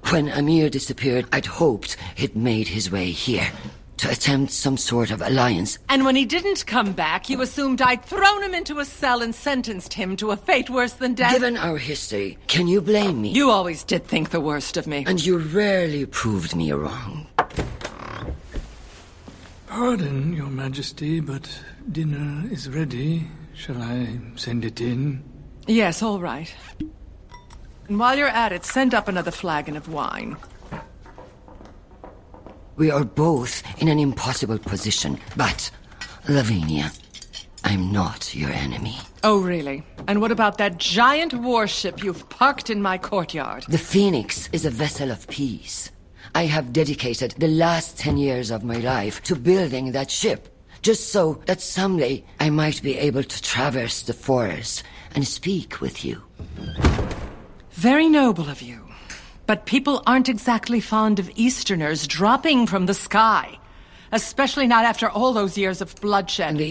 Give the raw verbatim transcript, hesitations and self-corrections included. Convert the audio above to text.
When Amir disappeared, I'd hoped he'd made his way here to attempt some sort of alliance. And when he didn't come back, you assumed I'd thrown him into a cell and sentenced him to a fate worse than death? Given our history, can you blame me? You always did think the worst of me. And you rarely proved me wrong. Pardon, Your Majesty, but dinner is ready. Shall I send it in? Yes, all right. And while you're at it, send up another flagon of wine. We are both in an impossible position, but, Lavinia, I'm not your enemy. Oh, really? And what about that giant warship you've parked in my courtyard? The Phoenix is a vessel of peace. I have dedicated the last ten years of my life to building that ship, just so that someday I might be able to traverse the forest and speak with you. Very noble of you. But people aren't exactly fond of Easterners dropping from the sky. Especially not after all those years of bloodshed. And the